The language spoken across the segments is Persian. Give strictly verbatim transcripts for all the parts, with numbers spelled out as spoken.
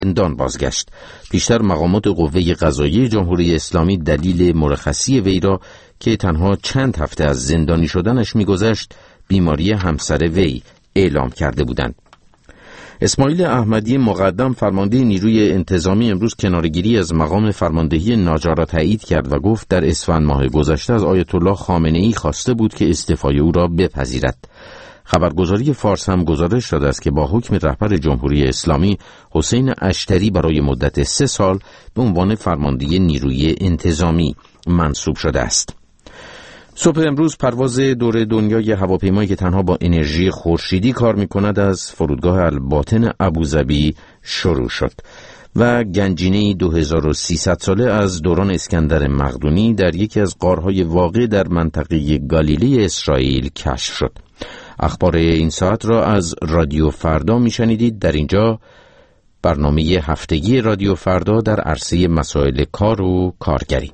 زندان بازگشت. پیشتر مقامات قوه قضاییه جمهوری اسلامی دلیل مرخصی وی را که تنها چند هفته از زندانی شدنش می‌گذشت بیماری همسر وی اعلام کرده بودند. اسماعیل احمدی مقدم فرمانده نیروی انتظامی امروز کنارگیری از مقام فرماندهی ناجا را تایید کرد و گفت در اسفند ماه گذشته از آیت الله خامنه‌ای خواسته بود که استعفای او را بپذیرد. خبرگزاری فارس هم گزارش داده است که با حکم رهبر جمهوری اسلامی حسین اشتری برای مدت سه سال به عنوان فرمانده نیروی انتظامی منصوب شده است. صبح امروز پرواز دور دنیای هواپیمایی که تنها با انرژی خورشیدی کار می‌کند از فرودگاه الباطن ابوظبی شروع شد و گنجینه‌ای دو هزار و سیصد ساله از دوران اسکندر مقدونی در یکی از غارهای واقع در منطقه گالیله اسرائیل کشف شد. اخبار این ساعت را از رادیو فردا میشنیدید. در اینجا برنامه هفتگی رادیو فردا در عرصه مسائل کار و کارگری.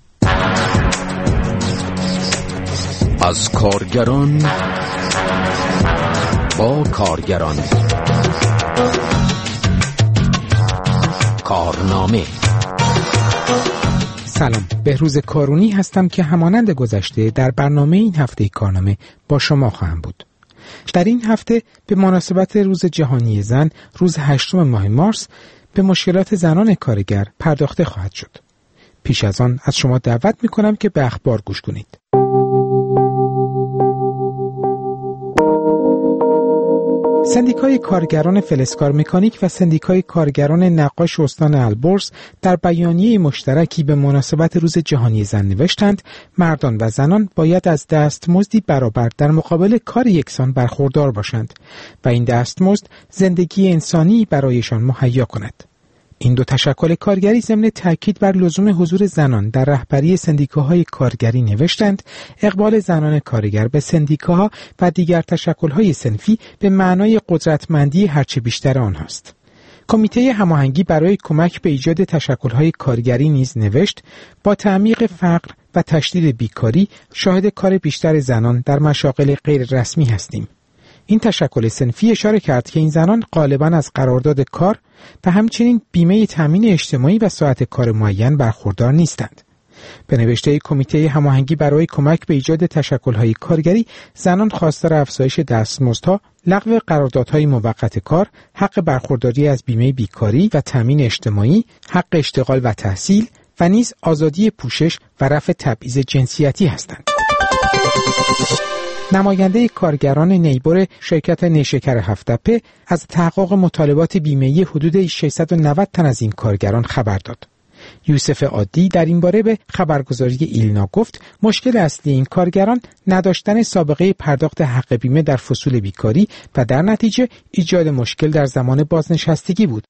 از کارگران با کارگران، کارنامه. سلام، بهروز کارونی هستم که همانند گذشته در برنامه این هفته کارنامه با شما خواهم بود. در این هفته به مناسبت روز جهانی زن، روز هشتم ماه مارس، به مشکلات زنان کارگر پرداخته خواهد شد. پیش از آن از شما دعوت می کنم که به اخبار گوش کنید. سندیکای کارگران فلزکار مکانیک و سندیکای کارگران نقاش استان البرز در بیانیه مشترکی به مناسبت روز جهانی زن نوشتند مردان و زنان باید از دستمزدی برابر در مقابل کار یکسان برخوردار باشند و این دستمزد زندگی انسانی برایشان مهیا کند. این دو تشکل کارگری ضمن تاکید بر لزوم حضور زنان در رهبری سندیکاهای کارگری نوشتند اقبال زنان کارگر به سندیکاها و دیگر تشکل‌های صنفی به معنای قدرتمندی هرچه بیشتر آنهاست. کمیته هماهنگی برای کمک به ایجاد تشکل‌های کارگری نیز نوشت با تعمیق فقر و تشدید بیکاری شاهد کار بیشتر زنان در مشاغل غیر رسمی هستیم. این تشکل صنفی اشاره کرد که این زنان غالباً از قرارداد کار و همچنین بیمه تامین اجتماعی و ساعت کار معین برخوردار نیستند. به نوشته کمیته هماهنگی برای کمک به ایجاد تشکل‌های کارگری، زنان خواستار افزایش دستمزدها، لغو قراردادهای موقت کار، حق برخورداری از بیمه بیکاری و تامین اجتماعی، حق اشتغال و تحصیل و نیز آزادی پوشش و رفع تبعیض جنسیتی هستند. نماینده کارگران نیبر شرکت نیشکر هفت‌تپه از تحقق مطالبات بیمه‌ای حدود ششصد و نود تن از این کارگران خبر داد. یوسف عادی در این باره به خبرگزاری ایلنا گفت مشکل اصلی این کارگران نداشتن سابقه پرداخت حق بیمه در فصول بیکاری و در نتیجه ایجاد مشکل در زمان بازنشستگی بود.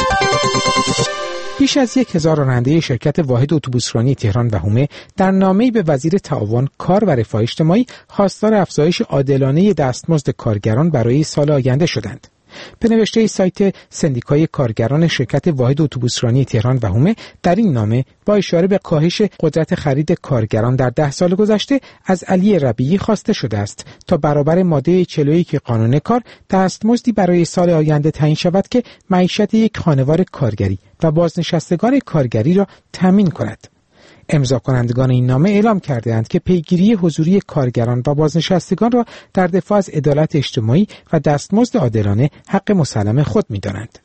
بیش از یک هزار راننده شرکت واحد اتوبوسرانی تهران و حومه در نامه‌ای به وزیر تعاون، کار و رفاه اجتماعی خواستار افزایش عادلانه دستمزد کارگران برای سال آینده شدند. به نوشته سایت سندیکای کارگران شرکت واحد اتوبوسرانی تهران و حومه در این نامه با اشاره به کاهش قدرت خرید کارگران در ده سال گذشته از علی ربیعی خواسته شده است تا برابر ماده چهل و یک قانون کار دستمزدی برای سال آینده تعیین شود که معیشت یک خانوار کارگری و بازنشستگان کارگری را تامین کند. امضا کنندگان این نامه اعلام کرده‌اند که پیگیری حضوری کارگران و بازنشستگان را در دفاع از عدالت اجتماعی و دستمزد عادلانه حق مسلم خود می‌دانند.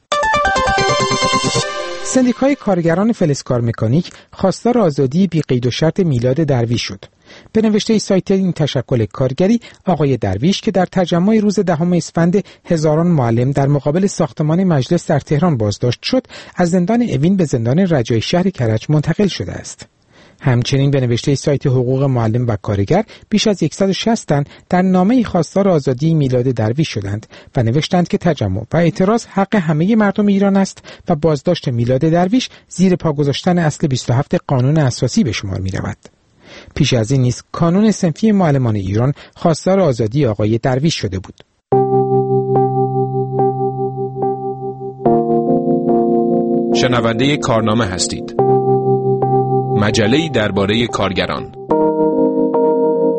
سندیکای کارگران فلزکار مکانیک خواستار آزادی بی قید و شرط میلاد درویش شد. به نوشته سایت این تشکل کارگری، آقای درویش که در تجمع روز دهم اسفند هزاران معلم در مقابل ساختمان مجلس در تهران بازداشت شد، از زندان اوین به زندان رجایی شهر کرج منتقل شده است. همچنین به نوشته سایت حقوق معلم و کارگر بیش از صد و شصت تن در نامه‌ای خواستار آزادی میلاد درویش شدند و نوشتند که تجمع و اعتراض حق همه مردم ایران است و بازداشت میلاد درویش زیر پا گذاشتن اصل بیست و هفت قانون اساسی به شمار می‌رود. پیش از این نیز کانون صنفی معلمان ایران خواستار آزادی آقای درویش شده بود. شنونده کارنامه هستید. مجله‌ای درباره کارگران.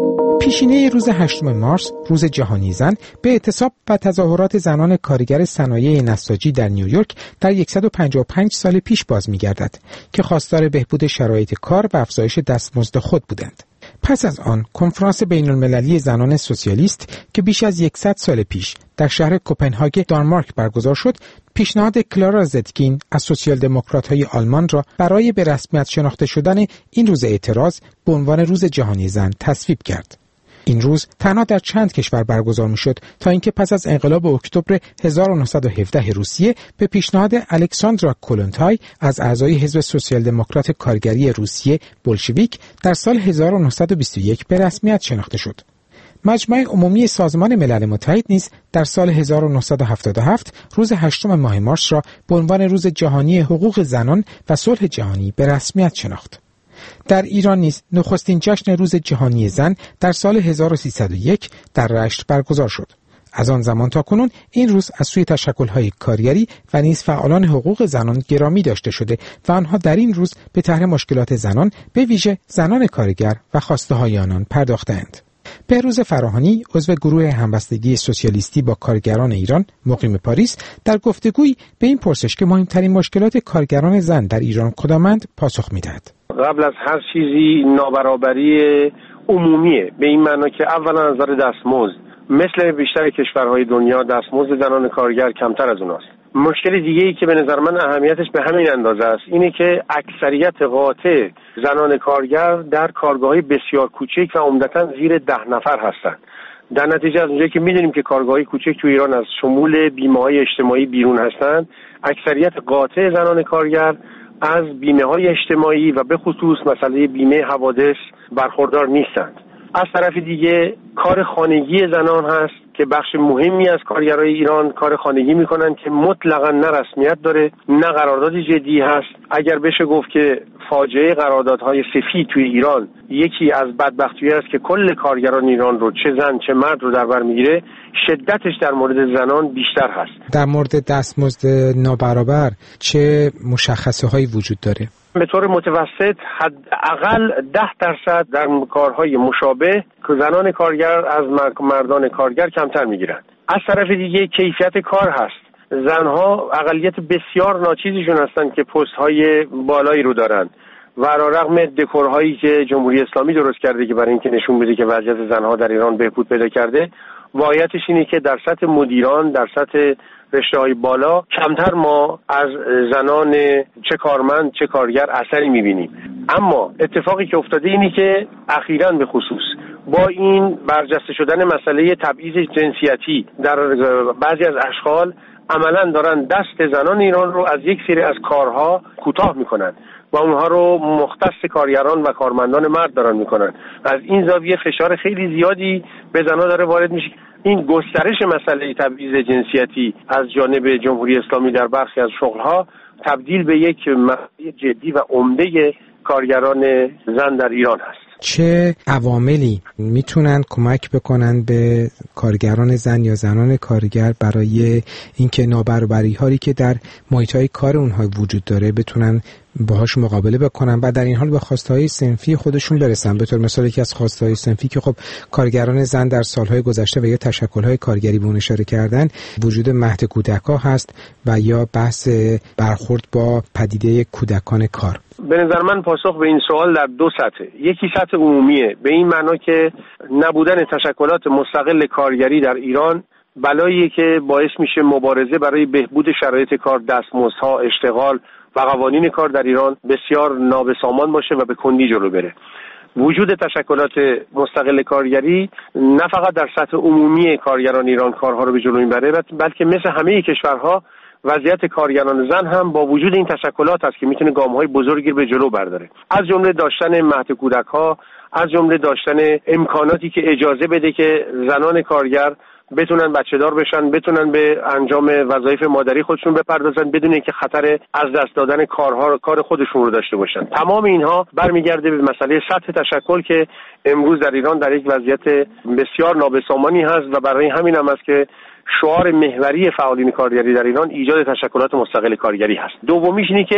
پیشینه روز هشتم مارس، روز جهانی زن، به اعتصاب و تظاهرات زنان کارگر صنایع نساجی در نیویورک در صد و پنجاه و پنج سال پیش باز می‌گردد که خواستار بهبود شرایط کار و افزایش دستمزد خود بودند. پس از آن کنفرانس بین‌المللی زنان سوسیالیست که بیش از صد سال پیش در شهر کوپنهاگ دانمارک برگزار شد، پیشنهاد کلارا زدکین از سوسیال دموکرات‌های آلمان را برای به رسمیت شناخته شدن این روز اعتراض به عنوان روز جهانی زن تصویب کرد. این روز تنها در چند کشور برگزار می‌شد تا اینکه پس از انقلاب اکتبر هزار و نهصد و هفده روسیه به پیشنهاد الکساندرا کولونتای از اعضای حزب سوسیال دموکرات کارگری روسیه بولشویک در سال هزار و نهصد و بیست و یک به رسمیت شناخته شد. مجمع عمومی سازمان ملل متحد نیز در سال هزار و نهصد و هفتاد و هفت روز هشتم ماه مارس را به عنوان روز جهانی حقوق زنان و صلح جهانی به رسمیت شناخت. در ایران نیز نخستین جشن روز جهانی زن در سال هزار و سیصد و یک در رشت برگزار شد. از آن زمان تا کنون این روز از سوی تشکل‌های کارگری و نیز فعالان حقوق زنان گرامی داشته شده و آنها در این روز به طرح مشکلات زنان، به ویژه زنان کارگر و خواسته‌های آنان پرداختند. بهروز فراهانی، عضو گروه همبستگی سوسیالیستی با کارگران ایران مقیم پاریس، در گفتگویی به این پرسش که مهمترین مشکلات کارگران زن در ایران کدامند پاسخ می‌دهد. قبل از هر چیزی نابرابری عمومیه، به این معنا که اولا از نظر دستمزد مثل بیشتر کشورهای دنیا دستمزد زنان کارگر کمتر از اوناست. مشکل دیگه‌ای که به نظر من اهمیتش به همین اندازه است اینه که اکثریت قاطع زنان کارگر در کارگاه‌های بسیار کوچک و عمدتاً زیر ده نفر هستند. در نتیجه از اونجایی که می‌دونیم که کارگاه‌های کوچک تو ایران از شمول بیمه‌های اجتماعی بیرون هستند، اکثریت قاطع زنان کارگر از بیمه‌های اجتماعی و به خصوص مسئله بیمه حوادث برخوردار نیستند. از طرف دیگه کار خانگی زنان هست که بخش مهمی از کارگرای ایران کار خانگی میکنن که مطلقاً نه رسمیت داره نه قراردادی جدی هست. اگر بشه گفت که فاجعه قراردادهای سفید توی ایران یکی از بدبختی‌ها است که کل کارگران ایران رو چه زن چه مرد رو در بر میگیره، شدتش در مورد زنان بیشتر هست. در مورد دستمزد نابرابر چه مشخصه هایی وجود داره؟ به طور متوسط حداقل ده درصد در کارهای مشابه که زنان کارگر از مردان کارگر کمتر میگیرند. از طرف دیگه کیفیت کار هست. زنها اقلیت بسیار ناچیزشون هستند که پست های بالایی رو دارن و علیرغم دکورهایی که جمهوری اسلامی درست کرده که برای اینکه نشون بده که وضعیت زنها در ایران بهبود پیدا کرده، واقعیتش اینه که در سطح مدیران، در سطح رشته‌های بالا کمتر ما از زنان چه کارمند چه کارگر اثری می‌بینیم. اما اتفاقی که افتاده اینی که اخیراً به خصوص با این برجسته شدن مسئله تبعیض جنسیتی در بعضی از اشغال عملاً دارن دست زنان ایران رو از یک سری از کارها کوتاه می‌کنن و اونها رو مختص کارگران و کارمندان مرد دارن می‌کنن. از این زاویه فشار خیلی زیادی به زنان داره وارد میشه. این گسترش مسئله تبعیض جنسیتی از جانب جمهوری اسلامی در برخی از شغلها تبدیل به یک مسئله جدی و عمده کارگران زن در ایران هست. چه عواملی میتونن کمک بکنن به کارگران زن یا زنان کارگر برای اینکه نابرابری‌هایی که در محیط‌های کار اونها وجود داره بتونن باهاش مقابله بکنن و در این حال به خواسته‌های صنفی خودشون برسن؟ به طور مثال یکی از خواسته‌های صنفی که خب کارگران زن در سالهای گذشته و یا تشکل‌های کارگری به اون اشاره کردن، وجود مهد کودک‌ها هست و یا بحث برخورد با پدیده کودکان کار. به نظر من پاسخ به این سوال در دو سطح. یکی سطح عمومیه، به این معنا که نبودن تشکلات مستقل کارگری در ایران بلاییه که باعث میشه مبارزه برای بهبود شرایط کار، دستمزدها، اشتغال و قوانین کار در ایران بسیار نابسامان باشه و به کندی جلو بره. وجود تشکلات مستقل کارگری نه فقط در سطح عمومی کارگران ایران کارها رو به جلو میبره، بلکه مثل همه کشورها وضعیت کارگران زن هم با وجود این تشکلات است که میتونه گام‌های بزرگی به جلو برداره. از جمله داشتن مهد کودک‌ها، از جمله داشتن امکاناتی که اجازه بده که زنان کارگر بتونن بچه دار بشن، بتونن به انجام وظایف مادری خودشون بپردازن بدون اینکه خطر از دست دادن کارها کار خودشون رو داشته باشن. تمام اینها برمیگرده به مسئله سطح تشکل که امروز در ایران در یک وضعیت بسیار نابسامانی هست و برای همین هم است که شعار محوری فعالین کارگری در ایران ایجاد تشکلات مستقل کارگری هست. دومیش اینه که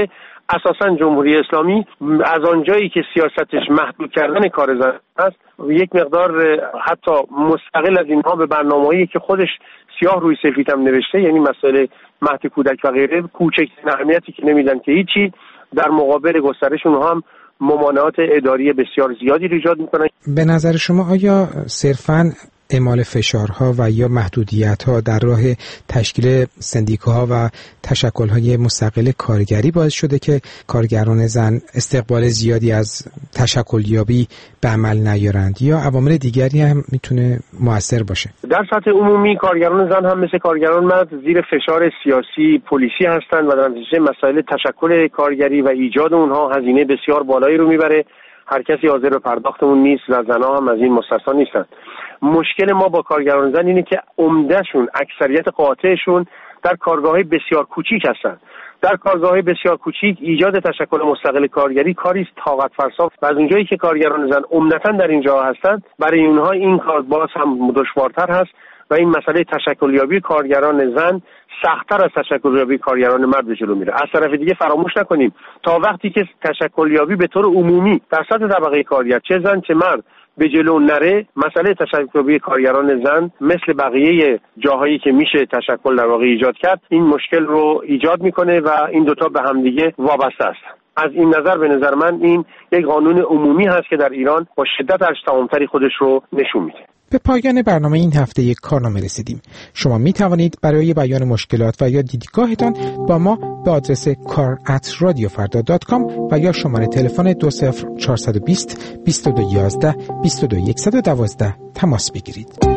اساساً جمهوری اسلامی از آنجایی که سیاستش محدود کردن کار زن است، یک مقدار حتی مستقل از اینها به برنامه‌ای که خودش سیاه روی سفید هم نوشته، یعنی مسائل مهد کودک و غیره، کوچکترین اهمیتی که نمیدن که هیچی، در مقابل گسترش اونها هم ممانعات اداری بسیار زیادی ایجاد میکنن. به نظر شما آیا صرفاً اعمال فشارها و یا محدودیت‌ها در راه تشکیل سندیکاها و تشکل‌های مستقل کارگری باعث شده که کارگران زن استقبال زیادی از تشکلیابی به عمل نیارند، یا عوامل دیگری هم میتونه مؤثر باشه؟ در سطح عمومی کارگران زن هم مثل کارگران مرد زیر فشار سیاسی پلیسی هستند و در نتیجه مسائل تشکل کارگری و ایجاد اونها هزینه بسیار بالایی رو میبره. هر کسی حاضر به پرداخت اون نیست و زنها هم از این مستثنا نیستن. مشکل ما با کارگران زن اینه که عمدهشون، اکثریت قاطعشون در کارگاه‌های بسیار کوچیک هستن. در کارگاه‌های بسیار کوچیک ایجاد تشکل مستقل کارگری کاری است طاقت فرسا و از اونجایی که کارگران زن عمدتاً در اینجا هستند، برای اونها این کار باز هم دشوارتر هست و این مسئله تشکلیابی کارگران زن سخت‌تر از تشکلیابی کارگران مرد جلو میره. از طرف دیگه فراموش نکنیم تا وقتی که تشکلیابی به طور عمومی در سطح طبقه کارگر، چه زن چه مرد، به جلو نره، مسئله تشکلیابی کارگران زن مثل بقیه جاهایی که میشه تشکل در واقع ایجاد کرد، این مشکل رو ایجاد میکنه و این دوتا به همدیگه وابسته است. از این نظر به نظر من این یک قانون عمومی هست که در ایران با شدت ارج تمام‌تری خودش رو نشون میده. به پایان برنامه این هفته یک کارنامه رسیدیم. شما می توانید برای بیان مشکلات و یا دیدگاهتان با ما به آدرس کار ات رادیو فردا دات کام و یا شماره تلفن دو صفر چهار دو صفر بیست بیست و دو یازده بیست و دو صد و دوازده تماس بگیرید.